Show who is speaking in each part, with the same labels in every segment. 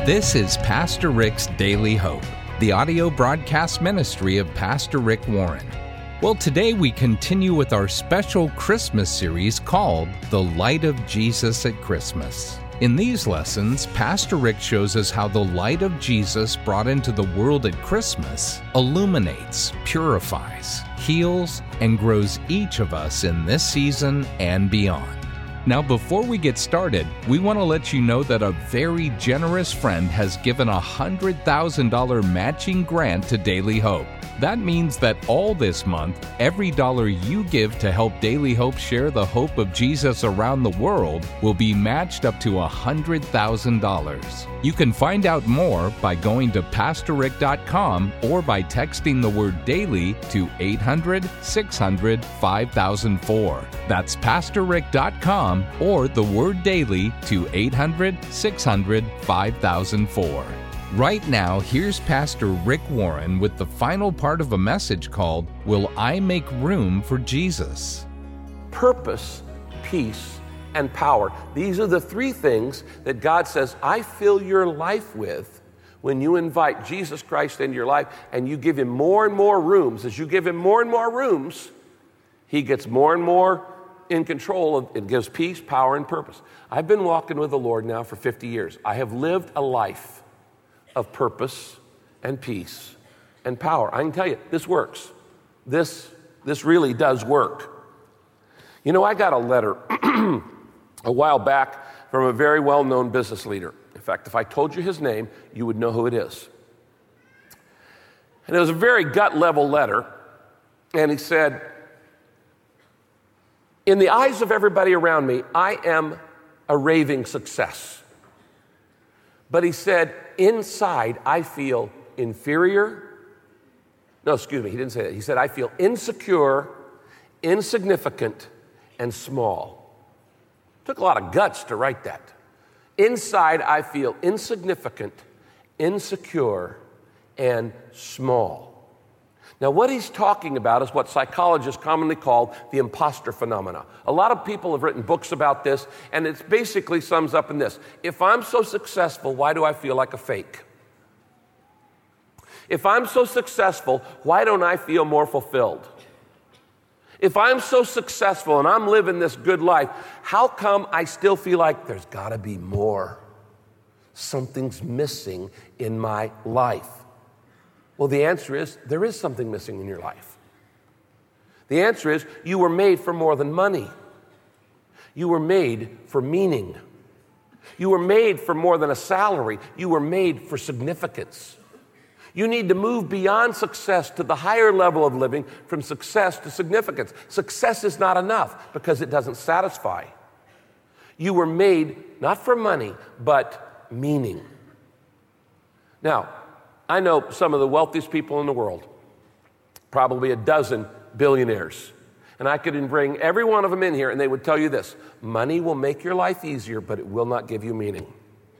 Speaker 1: This is Pastor Rick's Daily Hope, the audio broadcast ministry of Pastor Rick Warren. Well, today we continue with our special Christmas series called The Light of Jesus at Christmas. In these lessons, Pastor Rick shows us how the light of Jesus brought into the world at Christmas illuminates, purifies, heals, and grows each of us in this season and beyond. Now, before we get started, we want to let you know that a very generous friend has given a $100,000 matching grant to Daily Hope. That means that all this month, every dollar you give to help Daily Hope share the hope of Jesus around the world will be matched up to $100,000. You can find out more by going to PastorRick.com or by texting the word DAILY to 800-600-5004. That's PastorRick.com or the word DAILY to 800-600-5004. Right now, here's Pastor Rick Warren with the final part of a message called, Will I Make Room for Jesus?
Speaker 2: Purpose, peace, and power. These are the three things that God says, I fill your life with when you invite Jesus Christ into your life and you give Him more and more rooms. As you give Him more and more rooms, He gets more and more in control of it. Gives peace, power, and purpose. I've been walking with the Lord now for 50 years. I have lived a life of purpose and peace and power. I can tell you, this works. This really does work. You know, I got a letter a while back from a very well-known business leader. In fact, if I told you his name, you would know who it is. And it was a very gut-level letter, and he said, in the eyes of everybody around me, I am a raving success. But he said, inside, I feel inferior. No, excuse me, he didn't say that. He said, I feel insecure, insignificant, and small. Took a lot of guts to write that. Inside, I feel insignificant, insecure, and small. Now, what he's talking about is what psychologists commonly call the imposter phenomena. A lot of people have written books about this, and it basically sums up in this. If I'm so successful, why do I feel like a fake? If I'm so successful, why don't I feel more fulfilled? If I'm so successful and I'm living this good life, how come I still feel like there's got to be more? Something's missing in my life. Well, the answer is, there is something missing in your life. The answer is, you were made for more than money. You were made for meaning. You were made for more than a salary. You were made for significance. You need to move beyond success to the higher level of living, from success to significance. Success is not enough because it doesn't satisfy. You were made not for money, but meaning. Now, I know some of the wealthiest people in the world, probably a dozen billionaires. And I could bring every one of them in here and they would tell you this: money will make your life easier, but it will not give you meaning.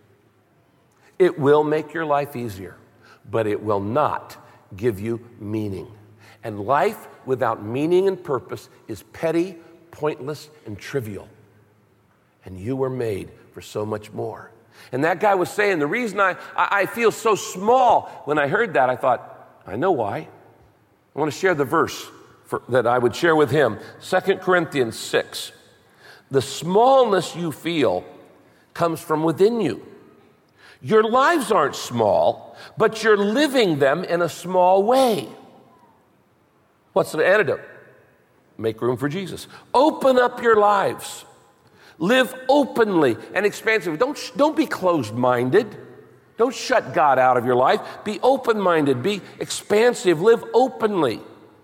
Speaker 2: It will make your life easier, but it will not give you meaning. And life without meaning and purpose is petty, pointless, and trivial. And you were made for so much more. And that guy was saying, the reason I feel so small, when I heard that, I thought, I know why. I want to share the verse that I would share with him. 2 Corinthians 6. The smallness you feel comes from within you. Your lives aren't small, but you're living them in a small way. What's the antidote? Make room for Jesus. Open up your lives. Live openly and expansively. Don't be closed-minded. Don't shut God out of your life. Be open-minded. Be expansive. Live openly.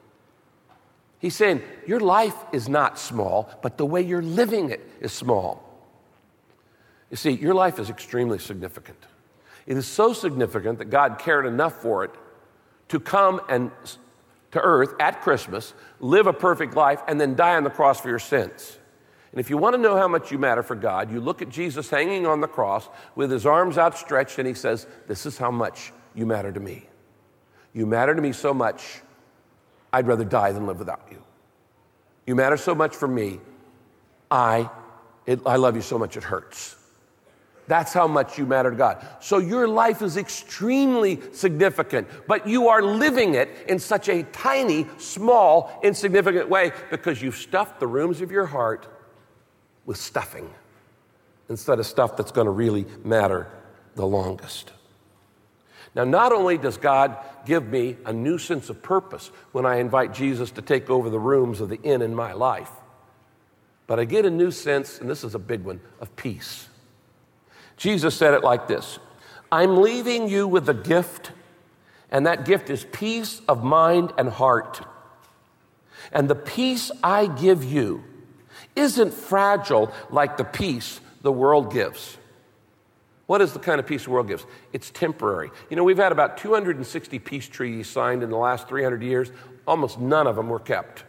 Speaker 2: He's saying your life is not small, but the way you're living it is small. You see, your life is extremely significant. It is so significant that God cared enough for it to come and to earth at Christmas, live a perfect life, and then die on the cross for your sins. And if you want to know how much you matter for God, you look at Jesus hanging on the cross with his arms outstretched, and he says, this is how much you matter to me. You matter to me so much, I'd rather die than live without you. You matter so much for me, I love you so much it hurts. That's how much you matter to God. So your life is extremely significant, but you are living it in such a tiny, small, insignificant way because you've stuffed the rooms of your heart with stuffing instead of stuff that's going to really matter the longest. Now, not only does God give me a new sense of purpose when I invite Jesus to take over the rooms of the inn in my life, but I get a new sense, and this is a big one, of peace. Jesus said it like this: I'm leaving you with a gift, and that gift is peace of mind and heart. And the peace I give you isn't fragile like the peace the world gives. What is the kind of peace the world gives? It's temporary. You know, we've had about 260 peace treaties signed in the last 300 years. Almost none of them were kept.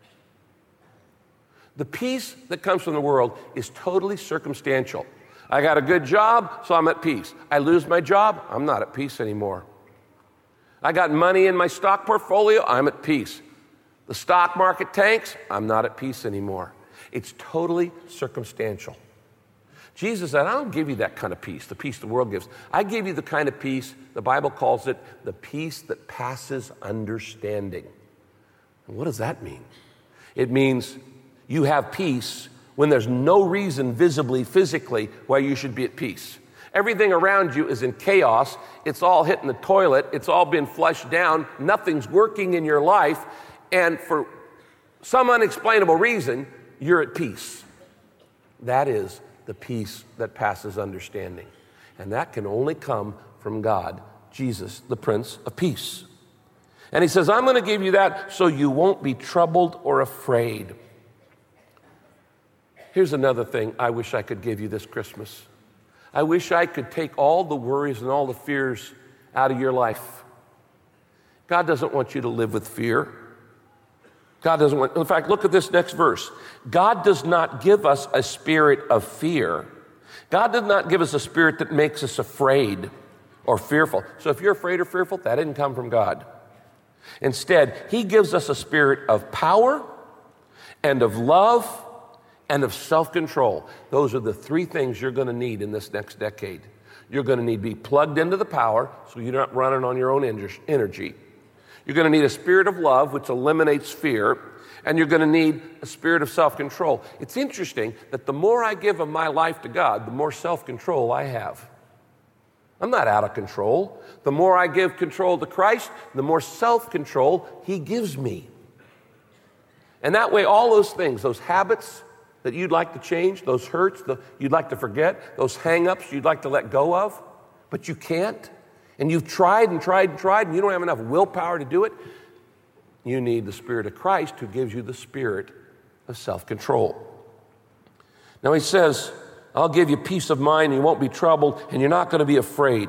Speaker 2: The peace that comes from the world is totally circumstantial. I got a good job, so I'm at peace. I lose my job, I'm not at peace anymore. I got money in my stock portfolio, I'm at peace. The stock market tanks, I'm not at peace anymore. It's totally circumstantial. Jesus said, I don't give you that kind of peace, the peace the world gives. I give you the kind of peace, the Bible calls it the peace that passes understanding. And what does that mean? It means you have peace when there's no reason visibly, physically, why you should be at peace. Everything around you is in chaos. It's all hitting the toilet. It's all been flushed down. Nothing's working in your life. And for some unexplainable reason, you're at peace. That is the peace that passes understanding. And that can only come from God, Jesus, the Prince of Peace. And he says, I'm going to give you that so you won't be troubled or afraid. Here's another thing I wish I could give you this Christmas. I wish I could take all the worries and all the fears out of your life. God doesn't want you to live with fear. God doesn't want, in fact, look at this next verse. God does not give us a spirit of fear. God did not give us a spirit that makes us afraid or fearful. So if you're afraid or fearful, that didn't come from God. Instead, he gives us a spirit of power and of love and of self-control. Those are the three things you're going to need in this next decade. You're going to need to be plugged into the power so you're not running on your own energy. You're going to need a spirit of love, which eliminates fear, and you're going to need a spirit of self-control. It's interesting that the more I give of my life to God, the more self-control I have. I'm not out of control. The more I give control to Christ, the more self-control he gives me. And that way, all those things, those habits that you'd like to change, those hurts you'd like to forget, those hang-ups you'd like to let go of, but you can't, and you've tried and tried and tried, and you don't have enough willpower to do it, you need the Spirit of Christ who gives you the spirit of self-control. Now he says, I'll give you peace of mind, and you won't be troubled, and you're not going to be afraid.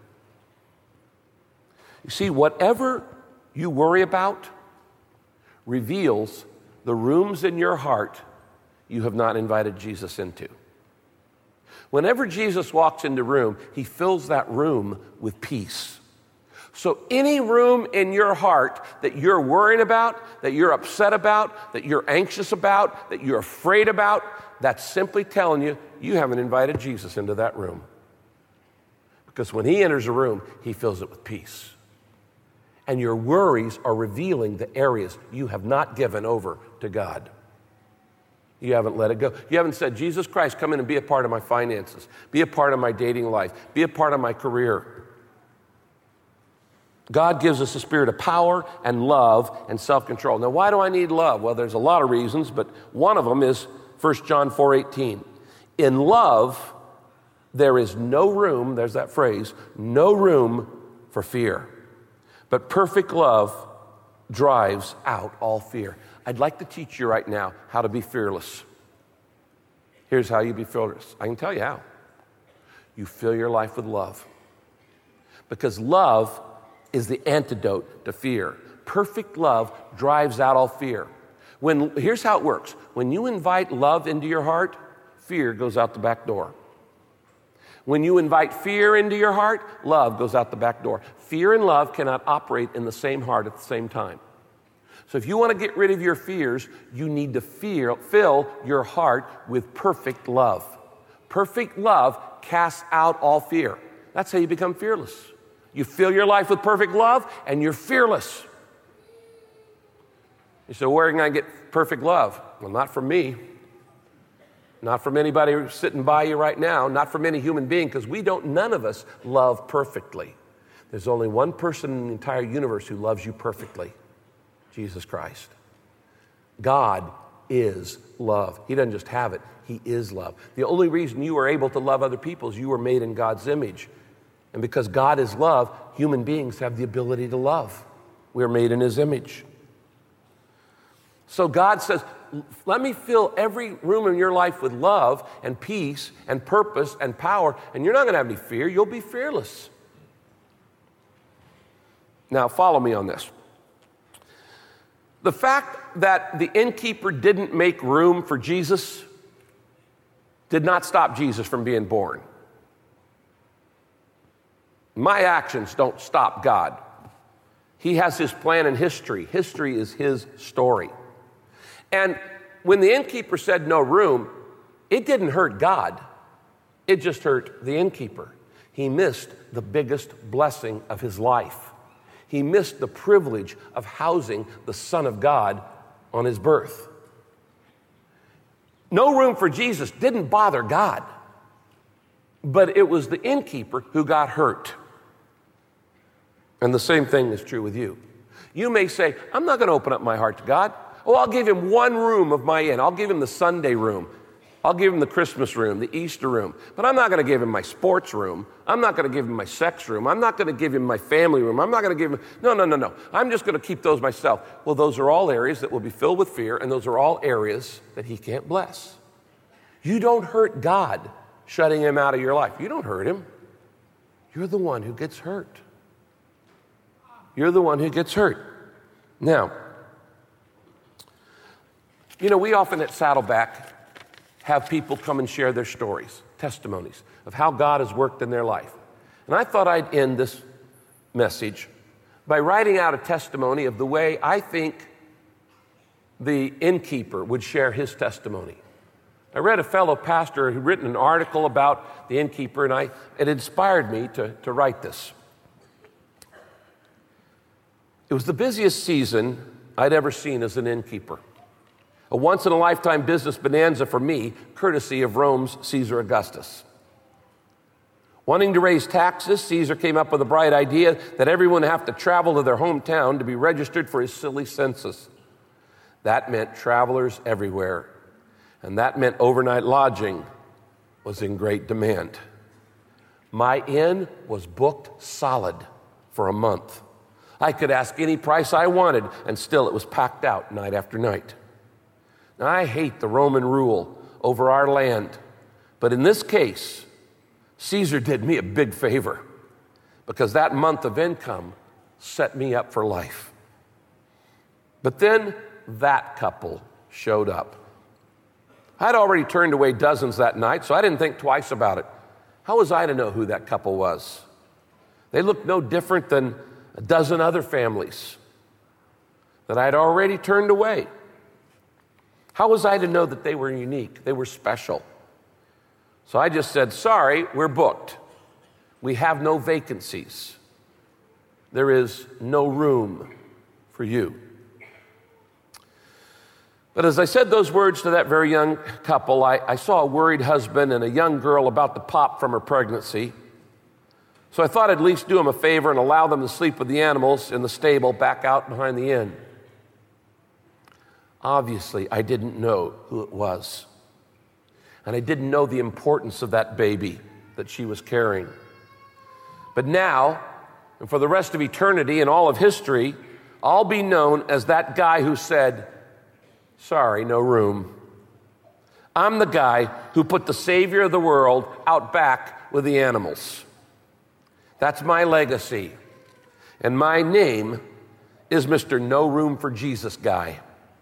Speaker 2: You see, whatever you worry about reveals the rooms in your heart you have not invited Jesus into. Whenever Jesus walks into a room, he fills that room with peace. So any room in your heart that you're worrying about, that you're upset about, that you're anxious about, that you're afraid about, that's simply telling you you haven't invited Jesus into that room. Because when he enters a room, he fills it with peace. And your worries are revealing the areas you have not given over to God. You haven't let it go. You haven't said, Jesus Christ, come in and be a part of my finances. Be a part of my dating life. Be a part of my career. God gives us a spirit of power and love and self-control. Now, why do I need love? Well, there's a lot of reasons, but one of them is 1 John 4:18. In love, there is no room, there's that phrase, no room for fear. But perfect love drives out all fear. I'd like to teach you right now how to be fearless. Here's how you be fearless. I can tell you how. You fill your life with love. Because love is the antidote to fear. Perfect love drives out all fear. Here's how it works. When you invite love into your heart, fear goes out the back door. When you invite fear into your heart, love goes out the back door. Fear and love cannot operate in the same heart at the same time. So if you want to get rid of your fears, you need to fill your heart with perfect love. Perfect love casts out all fear. That's how you become fearless. You fill your life with perfect love, and you're fearless. You say, where can I get perfect love? Well, not from me. Not from anybody sitting by you right now. Not from any human being, because none of us love perfectly. There's only one person in the entire universe who loves you perfectly. Jesus Christ. God is love. He doesn't just have it. He is love. The only reason you are able to love other people is you were made in God's image. And because God is love, human beings have the ability to love. We are made in His image. So God says, let me fill every room in your life with love and peace and purpose and power, and you're not going to have any fear. You'll be fearless. Now, follow me on this. The fact that the innkeeper didn't make room for Jesus did not stop Jesus from being born. My actions don't stop God. He has His plan in history. History is His story. And when the innkeeper said no room, it didn't hurt God. It just hurt the innkeeper. He missed the biggest blessing of his life. He missed the privilege of housing the Son of God on His birth. No room for Jesus didn't bother God, but it was the innkeeper who got hurt. And the same thing is true with you. You may say, I'm not going to open up my heart to God. Oh, I'll give Him one room of my inn. I'll give Him the Sunday room. I'll give Him the Christmas room, the Easter room. But I'm not going to give Him my sports room. I'm not going to give Him my sex room. I'm not going to give Him my family room. I'm not going to give Him... No. I'm just going to keep those myself. Well, those are all areas that will be filled with fear, and those are all areas that He can't bless. You don't hurt God shutting Him out of your life. You don't hurt Him. You're the one who gets hurt. You're the one who gets hurt. Now, we often at Saddleback have people come and share their stories, testimonies of how God has worked in their life. And I thought I'd end this message by writing out a testimony of the way I think the innkeeper would share his testimony. I read a fellow pastor who'd written an article about the innkeeper, and it inspired me to write this. It was the busiest season I'd ever seen as an innkeeper. A once-in-a-lifetime business bonanza for me, courtesy of Rome's Caesar Augustus. Wanting to raise taxes, Caesar came up with a bright idea that everyone would have to travel to their hometown to be registered for his silly census. That meant travelers everywhere, and that meant overnight lodging was in great demand. My inn was booked solid for a month. I could ask any price I wanted, and still it was packed out night after night. Now, I hate the Roman rule over our land, but in this case, Caesar did me a big favor because that month of income set me up for life. But then that couple showed up. I'd already turned away dozens that night, so I didn't think twice about it. How was I to know who that couple was? They looked no different than a dozen other families that I'd already turned away. How was I to know that they were unique, they were special? So I just said, sorry, we're booked. We have no vacancies. There is no room for you. But as I said those words to that very young couple, I saw a worried husband and a young girl about to pop from her pregnancy. So I thought I'd at least do them a favor and allow them to sleep with the animals in the stable back out behind the inn. Obviously, I didn't know who it was. And I didn't know the importance of that baby that she was carrying. But now, and for the rest of eternity and all of history, I'll be known as that guy who said, sorry, no room. I'm the guy who put the Savior of the world out back with the animals. That's my legacy. And my name is Mr. No Room for Jesus guy.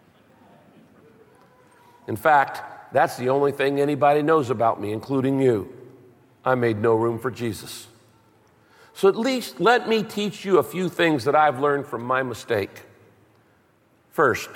Speaker 2: In fact, that's the only thing anybody knows about me, including you. I made no room for Jesus. So at least let me teach you a few things that I've learned from my mistake. First,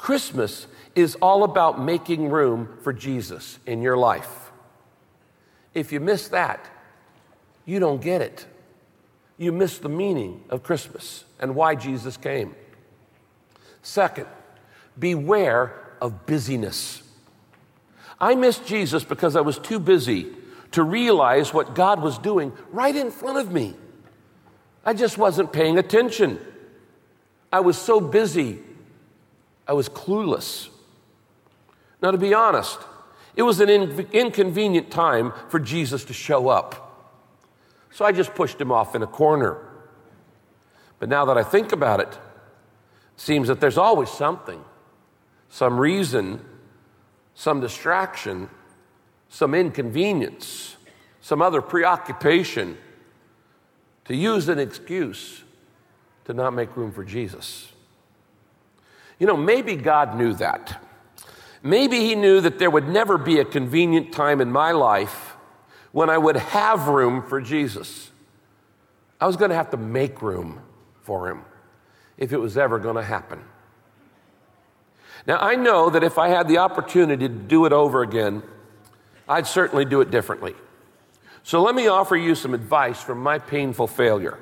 Speaker 2: Christmas is all about making room for Jesus in your life. If you miss that, you don't get it. You miss the meaning of Christmas and why Jesus came. Second, beware of busyness. I missed Jesus because I was too busy to realize what God was doing right in front of me. I just wasn't paying attention. I was so busy, I was clueless. Now, to be honest, it was an inconvenient time for Jesus to show up. So I just pushed him off in a corner. But now that I think about it, it seems that there's always something, some reason, some distraction, some inconvenience, some other preoccupation to use an excuse to not make room for Jesus. You know, maybe God knew that. Maybe he knew that there would never be a convenient time in my life when I would have room for Jesus. I was going to have to make room for him if it was ever going to happen. Now, I know that if I had the opportunity to do it over again, I'd certainly do it differently. So let me offer you some advice from my painful failure.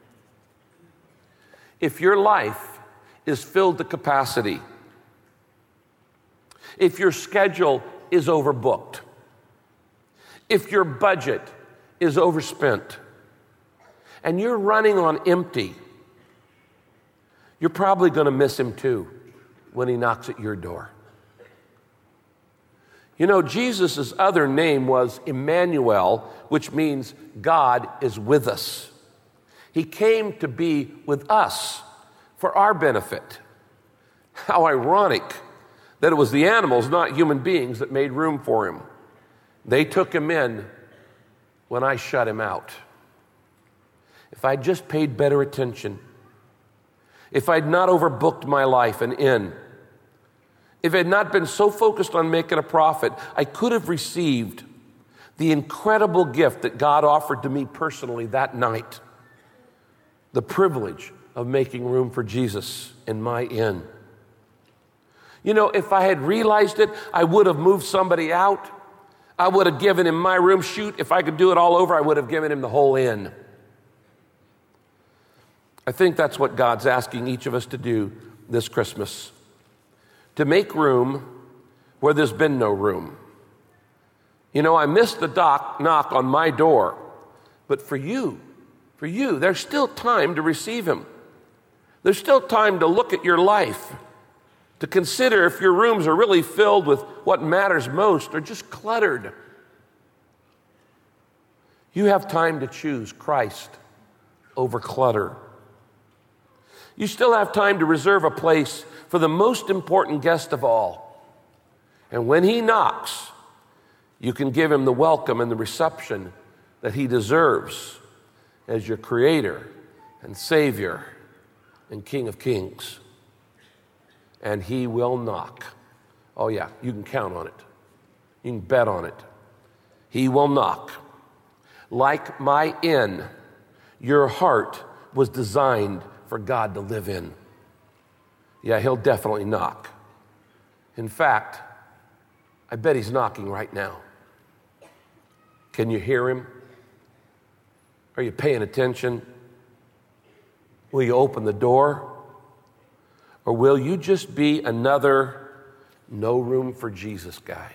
Speaker 2: If your life is filled to capacity, if your schedule is overbooked, if your budget is overspent, and you're running on empty, you're probably going to miss him too when he knocks at your door. You know, Jesus' other name was Emmanuel, which means God is with us. He came to be with us for our benefit. How ironic that it was the animals, not human beings, that made room for him. They took him in when I shut him out. If I'd just paid better attention, if I'd not overbooked my life and inn, if I had not been so focused on making a profit, I could have received the incredible gift that God offered to me personally that night, the privilege of making room for Jesus in my inn. You know, if I had realized it, I would have moved somebody out. I would have given him my room. Shoot, if I could do it all over, I would have given him the whole inn. I think that's what God's asking each of us to do this Christmas, to make room where there's been no room. You know, I missed the knock on my door, but for you, there's still time to receive him. There's still time to look at your life, to consider if your rooms are really filled with what matters most or just cluttered. You have time to choose Christ over clutter. You still have time to reserve a place for the most important guest of all. And when he knocks, you can give him the welcome and the reception that he deserves as your Creator and Savior and King of Kings. And he will knock. Oh yeah, you can count on it. You can bet on it. He will knock. Like my inn, your heart was designed for God to live in. Yeah, he'll definitely knock. In fact, I bet he's knocking right now. Can you hear him? Are you paying attention? Will you open the door? Or will you just be another no room for Jesus guy?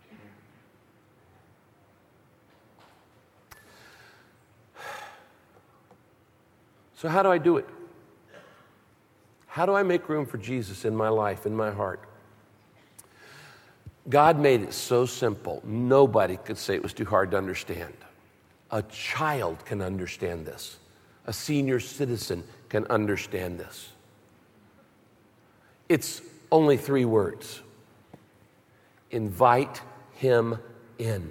Speaker 2: So how do I do it? How do I make room for Jesus in my life, in my heart? God made it so simple. Nobody could say it was too hard to understand. A child can understand this. A senior citizen can understand this. It's only 3 words. Invite him in.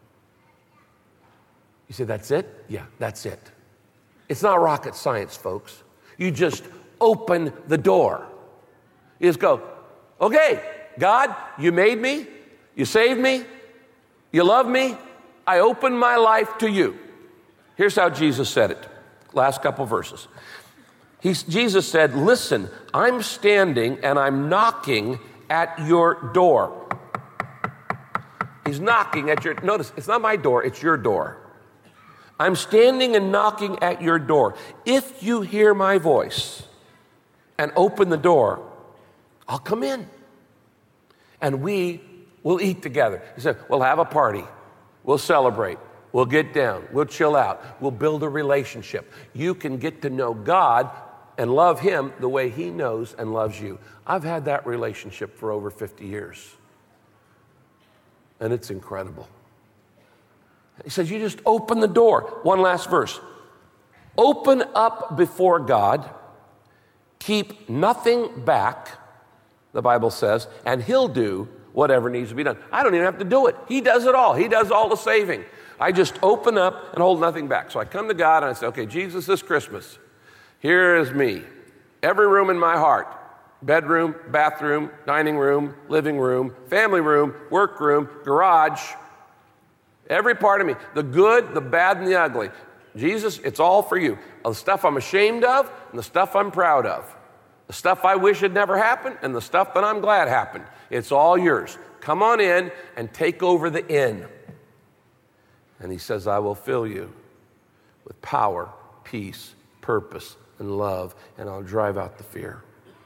Speaker 2: You say, that's it? Yeah, that's it. It's not rocket science, folks. You just open the door. You just go, okay, God, you made me, you saved me, you love me, I open my life to you. Here's how Jesus said it. Last couple verses. Jesus said, listen, I'm standing and I'm knocking at your door. He's knocking at your, notice, it's not my door, it's your door. I'm standing and knocking at your door. If you hear my voice and open the door, I'll come in. And we will eat together. He said, we'll have a party. We'll celebrate. We'll get down. We'll chill out. We'll build a relationship. You can get to know God and love Him the way He knows and loves you. I've had that relationship for over 50 years. And it's incredible. He says, you just open the door. One last verse. Open up before God. Keep nothing back, the Bible says, and He'll do whatever needs to be done. I don't even have to do it. He does it all. He does all the saving. I just open up and hold nothing back. So I come to God and I say, okay, Jesus, this Christmas, here is me. Every room in my heart, bedroom, bathroom, dining room, living room, family room, work room, garage, every part of me, the good, the bad, and the ugly. Jesus, it's all for you. The stuff I'm ashamed of and the stuff I'm proud of. The stuff I wish had never happened and the stuff that I'm glad happened. It's all yours. Come on in and take over the inn. And He says, I will fill you with power, peace, purpose, and love, and I'll drive out the fear.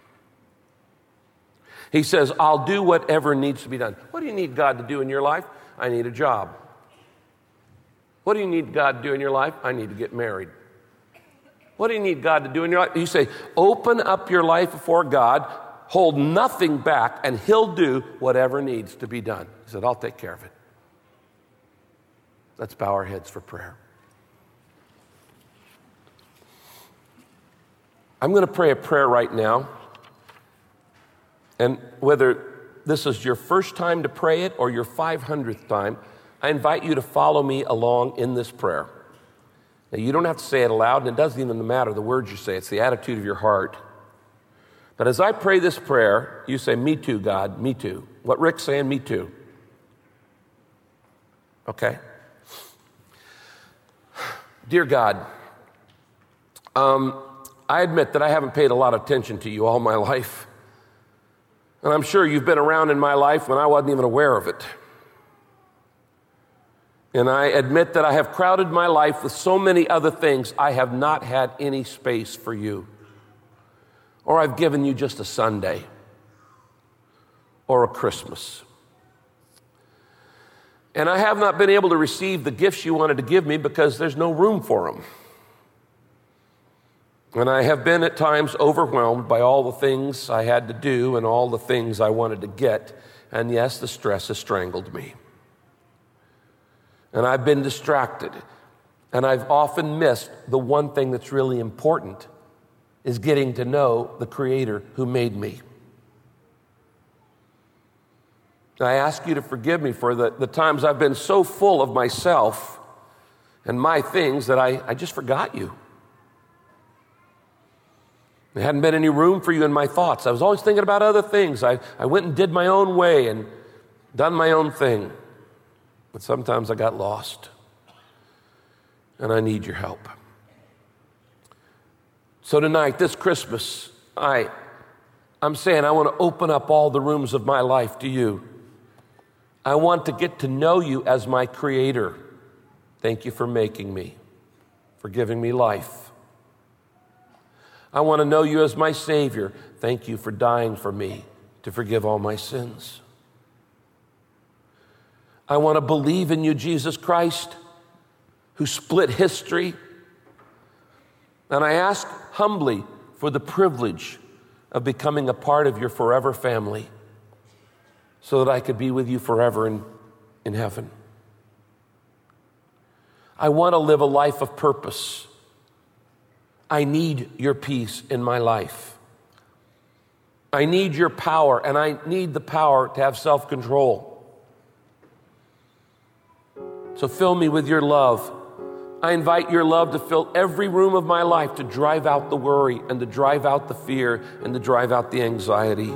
Speaker 2: He says, I'll do whatever needs to be done. What do you need God to do in your life? I need a job. What do you need God to do in your life? I need to get married. What do you need God to do in your life? You say, open up your life before God, hold nothing back, and He'll do whatever needs to be done. He said, I'll take care of it. Let's bow our heads for prayer. I'm going to pray a prayer right now. And whether this is your first time to pray it or your 500th time, I invite you to follow me along in this prayer. Now, you don't have to say it aloud, and it doesn't even matter the words you say. It's the attitude of your heart. But as I pray this prayer, you say, me too, God, me too. What Rick's saying, me too. Okay? Dear God, I admit that I haven't paid a lot of attention to you all my life. And I'm sure you've been around in my life when I wasn't even aware of it. And I admit that I have crowded my life with so many other things, I have not had any space for you. Or I've given you just a Sunday or a Christmas. And I have not been able to receive the gifts you wanted to give me because there's no room for them. And I have been at times overwhelmed by all the things I had to do and all the things I wanted to get. And yes, the stress has strangled me. And I've been distracted. And I've often missed the one thing that's really important, is getting to know the Creator who made me. I ask you to forgive me for the times I've been so full of myself and my things that I just forgot you. There hadn't been any room for you in my thoughts. I was always thinking about other things. I went and did my own way and done my own thing. But sometimes I got lost. And I need your help. So tonight, this Christmas, I'm saying I want to open up all the rooms of my life to you. I want to get to know you as my Creator. Thank you for making me, for giving me life. I want to know you as my Savior. Thank you for dying for me to forgive all my sins. I want to believe in you, Jesus Christ, who split history. And I ask humbly for the privilege of becoming a part of your forever family so that I could be with you forever in heaven. I want to live a life of purpose. I need your peace in my life. I need your power, and I need the power to have self-control. So fill me with your love. I invite your love to fill every room of my life, to drive out the worry and to drive out the fear and to drive out the anxiety.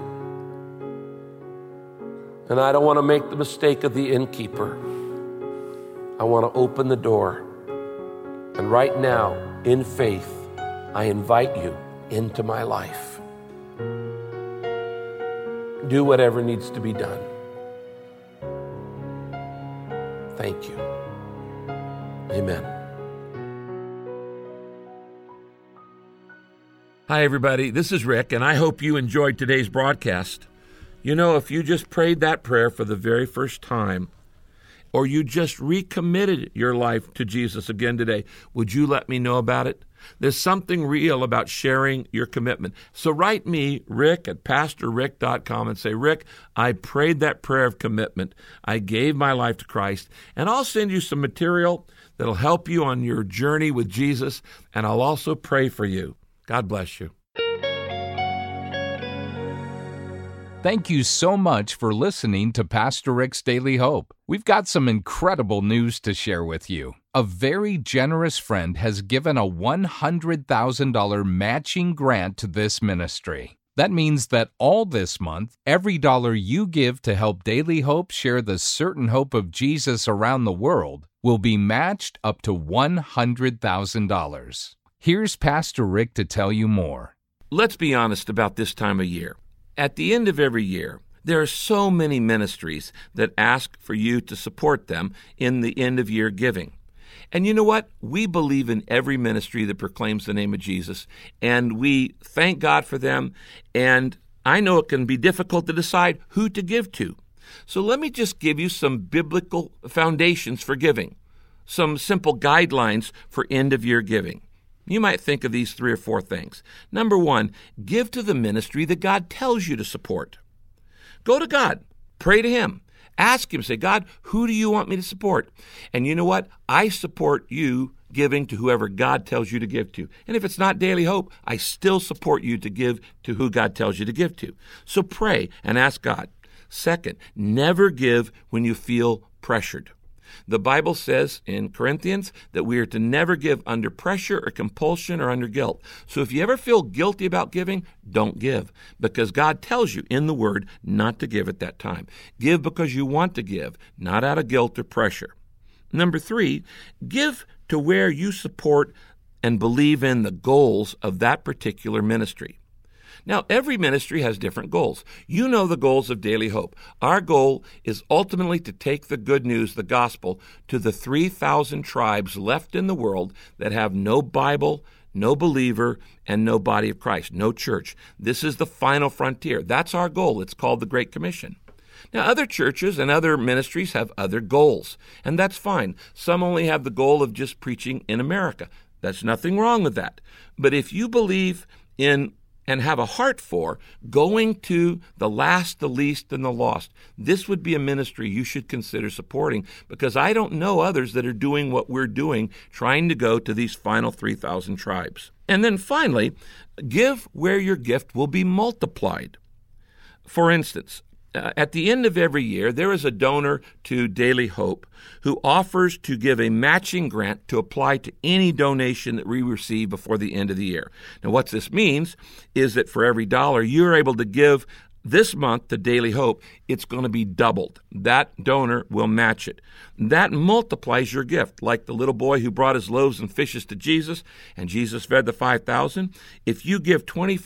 Speaker 2: And I don't want to make the mistake of the innkeeper. I want to open the door. And right now, in faith, I invite you into my life. Do whatever needs to be done. Thank you. Amen.
Speaker 3: Hi, everybody. This is Rick, and I hope you enjoyed today's broadcast. You know, if you just prayed that prayer for the very first time, or you just recommitted your life to Jesus again today, would you let me know about it? There's something real about sharing your commitment. So write me, Rick, at PastorRick.com and say, Rick, I prayed that prayer of commitment. I gave my life to Christ, and I'll send you some material that'll help you on your journey with Jesus, and I'll also pray for you. God bless you.
Speaker 1: Thank you so much for listening to Pastor Rick's Daily Hope. We've got some incredible news to share with you. A very generous friend has given a $100,000 matching grant to this ministry. That means that all this month, every dollar you give to help Daily Hope share the certain hope of Jesus around the world will be matched up to $100,000. Here's Pastor Rick to tell you more.
Speaker 3: Let's be honest about this time of year. At the end of every year, there are so many ministries that ask for you to support them in the end-of-year giving. And you know what? We believe in every ministry that proclaims the name of Jesus, and we thank God for them, and I know it can be difficult to decide who to give to. So let me just give you some biblical foundations for giving, some simple guidelines for end-of-year giving. You might think of these 3 or 4 things. Number 1, give to the ministry that God tells you to support. Go to God. Pray to Him. Ask Him, say, God, who do you want me to support? And you know what? I support you giving to whoever God tells you to give to. And if it's not Daily Hope, I still support you to give to who God tells you to give to. So pray and ask God. Second, never give when you feel pressured. The Bible says in Corinthians that we are to never give under pressure or compulsion or under guilt. So if you ever feel guilty about giving, don't give, because God tells you in the Word not to give at that time. Give because you want to give, not out of guilt or pressure. Number 3, give to where you support and believe in the goals of that particular ministry. Now, every ministry has different goals. You know the goals of Daily Hope. Our goal is ultimately to take the good news, the gospel, to the 3,000 tribes left in the world that have no Bible, no believer, and no body of Christ, no church. This is the final frontier. That's our goal. It's called the Great Commission. Now, other churches and other ministries have other goals, and that's fine. Some only have the goal of just preaching in America. There's nothing wrong with that. But if you believe in and have a heart for going to the last, the least, and the lost, this would be a ministry you should consider supporting, because I don't know others that are doing what we're doing, trying to go to these final 3,000 tribes. And then finally, give where your gift will be multiplied. For instance, at the end of every year, there is a donor to Daily Hope who offers to give a matching grant to apply to any donation that we receive before the end of the year. Now, what this means is that for every dollar you're able to give this month to Daily Hope, it's going to be doubled. That donor will match it. That multiplies your gift, like the little boy who brought his loaves and fishes to Jesus, and Jesus fed the 5,000. If you give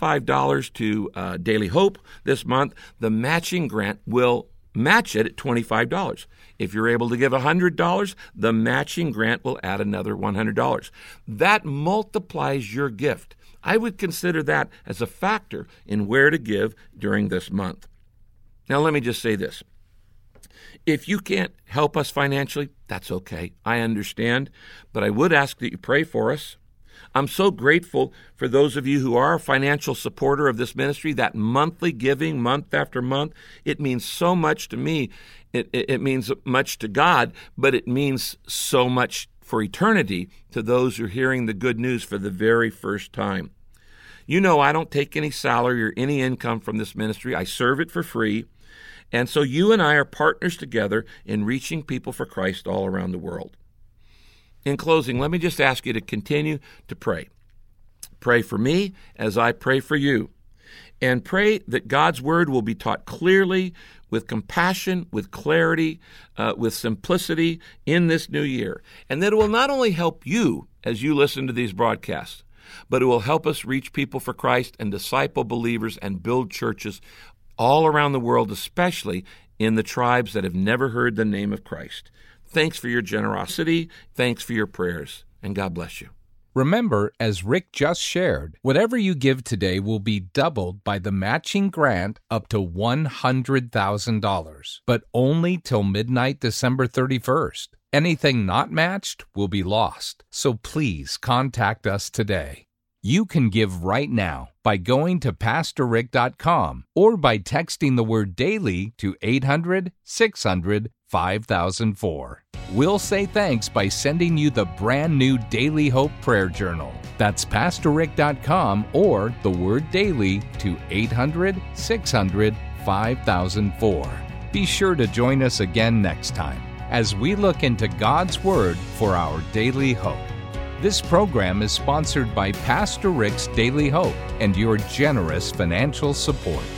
Speaker 3: $25 to Daily Hope this month, the matching grant will match it at $25. If you're able to give $100, the matching grant will add another $100. That multiplies your gift. I would consider that as a factor in where to give during this month. Now, let me just say this. If you can't help us financially, that's okay. I understand, but I would ask that you pray for us. I'm so grateful for those of you who are a financial supporter of this ministry, that monthly giving, month after month. It means so much to me. It means much to God, but it means so much for eternity to those who are hearing the good news for the very first time. You know, I don't take any salary or any income from this ministry. I serve it for free. And so you and I are partners together in reaching people for Christ all around the world. In closing, let me just ask you to continue to pray. Pray for me as I pray for you. And pray that God's word will be taught clearly, with compassion, with clarity, with simplicity in this new year. And that it will not only help you as you listen to these broadcasts, but it will help us reach people for Christ and disciple believers and build churches all around the world, especially in the tribes that have never heard the name of Christ. Thanks for your generosity. Thanks for your prayers. And God bless you.
Speaker 1: Remember, as Rick just shared, whatever you give today will be doubled by the matching grant up to $100,000, but only till midnight December 31st. Anything not matched will be lost, so please contact us today. You can give right now by going to PastorRick.com or by texting the word DAILY to 800-600-5004. We'll say thanks by sending you the brand new Daily Hope Prayer Journal. That's PastorRick.com or the word DAILY to 800-600-5004. Be sure to join us again next time as we look into God's Word for our daily hope. This program is sponsored by Pastor Rick's Daily Hope and your generous financial support.